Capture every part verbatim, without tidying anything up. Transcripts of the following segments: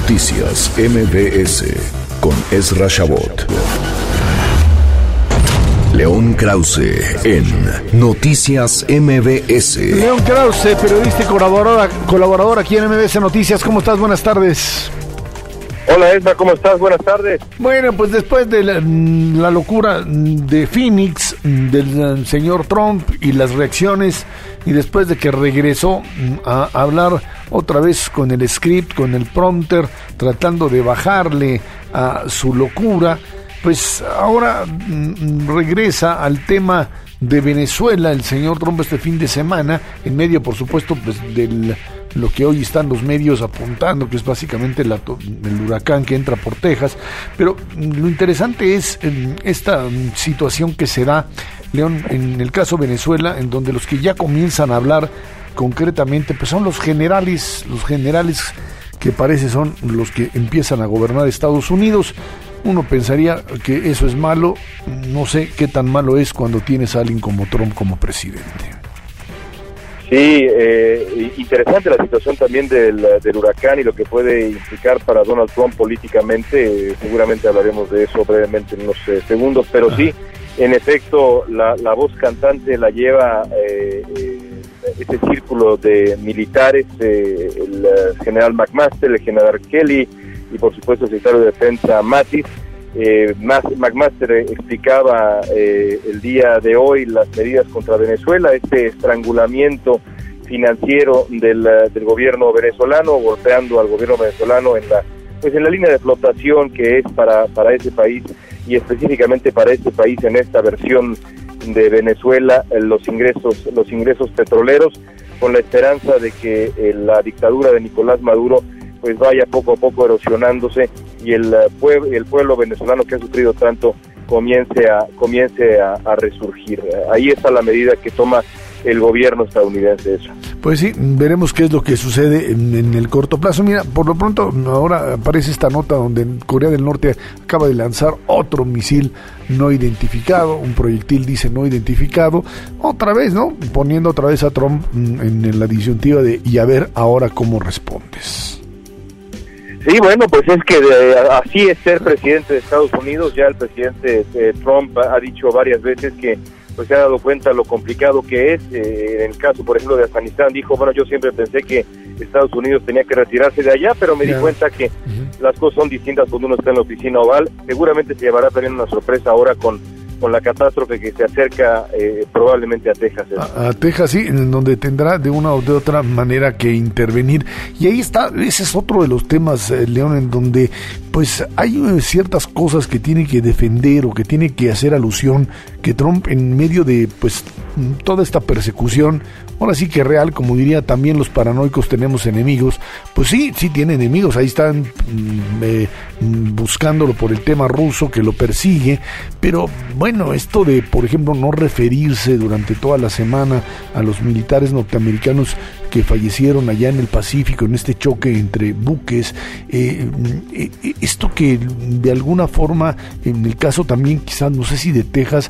Noticias M V S con Ezra Shabot. León Krause en Noticias M V S. León Krause, periodista y colaborador, colaborador aquí en M V S Noticias. ¿Cómo estás? Buenas tardes. Hola, Ezra, ¿cómo estás? Buenas tardes. Bueno, pues después de la, la locura de Phoenix, del señor Trump y las reacciones, y después de que regresó a hablar otra vez con el script, con el prompter, tratando de bajarle a su locura, pues ahora mm, regresa al tema de Venezuela el señor Trump este fin de semana, en medio, por supuesto, pues del lo que hoy están los medios apuntando, que es básicamente la, el huracán que entra por Texas. Pero lo interesante es eh, esta um, situación que se da, León, en el caso Venezuela, en donde los que ya comienzan a hablar concretamente, pues son los generales, los generales que parece son los que empiezan a gobernar Estados Unidos. Uno pensaría que eso es malo, no sé qué tan malo es cuando tienes a alguien como Trump como presidente. Sí, eh, interesante la situación también del, del huracán y lo que puede implicar para Donald Trump políticamente. Eh, seguramente hablaremos de eso brevemente en unos eh, segundos, pero sí, en efecto, la, la voz cantante la lleva eh, eh, ese círculo de militares, eh, el uh, general McMaster, el general Kelly y por supuesto el secretario de Defensa Mattis. Eh, McMaster explicaba eh, el día de hoy las medidas contra Venezuela, este estrangulamiento financiero del, del gobierno venezolano, golpeando al gobierno venezolano en la pues en la línea de flotación que es para, para ese país, y específicamente para este país en esta versión de Venezuela, los ingresos, los ingresos petroleros, con la esperanza de que eh, la dictadura de Nicolás Maduro pues vaya poco a poco erosionándose y el uh, pueblo el pueblo venezolano que ha sufrido tanto comience a comience a, a resurgir. Ahí está la medida que toma el gobierno estadounidense. Eso. Pues sí, veremos qué es lo que sucede en, en el corto plazo. Mira, por lo pronto ahora aparece esta nota donde Corea del Norte acaba de lanzar otro misil no identificado, un proyectil dice no identificado, otra vez, ¿no? Poniendo otra vez a Trump en, en la disyuntiva de y a ver ahora cómo respondes. Sí, bueno, pues es que de, así es ser presidente de Estados Unidos. Ya el presidente eh, Trump ha dicho varias veces que pues se ha dado cuenta lo complicado que es. Eh, en el caso, por ejemplo, de Afganistán, dijo, bueno, yo siempre pensé que Estados Unidos tenía que retirarse de allá, pero me yeah. di cuenta que uh-huh. las cosas son distintas cuando uno está en la oficina oval. Seguramente se llevará también una sorpresa ahora con con la catástrofe que se acerca eh, probablemente a Texas. ¿eh? A, a Texas, sí, en donde tendrá de una o de otra manera que intervenir. Y ahí está, ese es otro de los temas, eh, León, en donde pues hay eh, ciertas cosas que tiene que defender o que tiene que hacer alusión, que Trump en medio de pues toda esta persecución, ahora sí que real, como diría también los paranoicos tenemos enemigos, pues sí, sí tiene enemigos, ahí están mm, eh, buscándolo por el tema ruso que lo persigue, pero bueno, esto de, por ejemplo, no referirse durante toda la semana a los militares norteamericanos que fallecieron allá en el Pacífico, en este choque entre buques, eh, eh, esto que de alguna forma, en el caso también quizás, no sé si de Texas,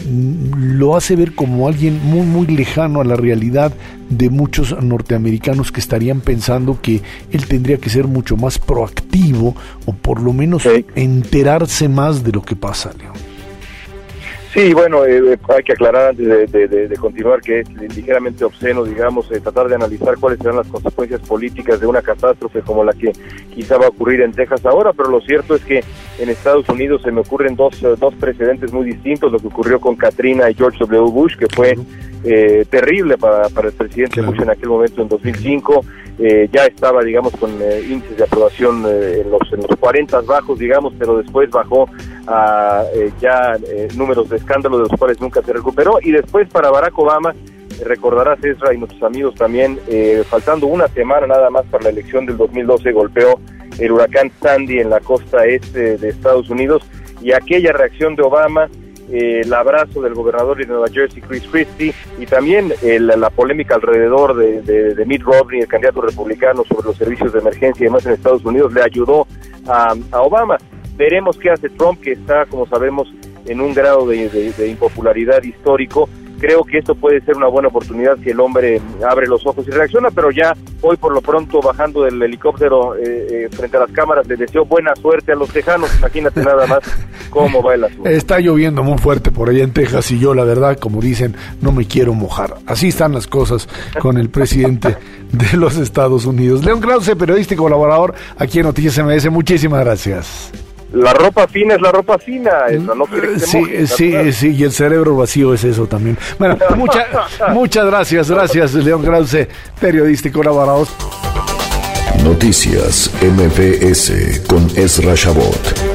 lo hace ver como alguien muy muy lejano a la realidad de muchos norteamericanos que estarían pensando que él tendría que ser mucho más proactivo o por lo menos sí. enterarse más de lo que pasa, León. Sí, bueno, eh, hay que aclarar antes de, de, de, de continuar que es ligeramente obsceno, digamos, eh, tratar de analizar cuáles serán las consecuencias políticas de una catástrofe como la que quizá va a ocurrir en Texas ahora, pero lo cierto es que en Estados Unidos se me ocurren dos, dos precedentes muy distintos, lo que ocurrió con Katrina y George W. Bush, que fue eh, terrible para, para el presidente claro. Bush en aquel momento en dos mil cinco, eh, ya estaba, digamos, con eh, índices de aprobación eh, en, los, en los cuarenta bajos, digamos, pero después bajó a eh, ya eh, números de escándalo de los cuales nunca se recuperó. Y después para Barack Obama, eh, recordarás, Ezra, y nuestros amigos también, eh, faltando una semana nada más para la elección del dos mil doce, golpeó el huracán Sandy en la costa este de Estados Unidos, y aquella reacción de Obama, eh, el abrazo del gobernador de Nueva Jersey, Chris Christie, y también el, la polémica alrededor de, de, de Mitt Romney, el candidato republicano, sobre los servicios de emergencia y demás en Estados Unidos, le ayudó a, a Obama. Veremos qué hace Trump, que está, como sabemos, en un grado de, de, de impopularidad histórico, creo que esto puede ser una buena oportunidad si el hombre abre los ojos y reacciona, pero ya hoy por lo pronto bajando del helicóptero eh, eh, frente a las cámaras le deseo buena suerte a los tejanos, imagínate nada más cómo va el asunto. Está lloviendo muy fuerte por allá en Texas y yo la verdad, como dicen, no me quiero mojar. Así están las cosas con el presidente de los Estados Unidos. León Krause, periodista y colaborador aquí en Noticias M S, muchísimas gracias. La ropa fina es la ropa fina, eso no quiere que se sí, moje, sí, ¿verdad? sí, y el cerebro vacío es eso también. Bueno, mucha, muchas gracias, gracias León Krause, periodista y colaborador. Noticias M V S con Ezra Shabot.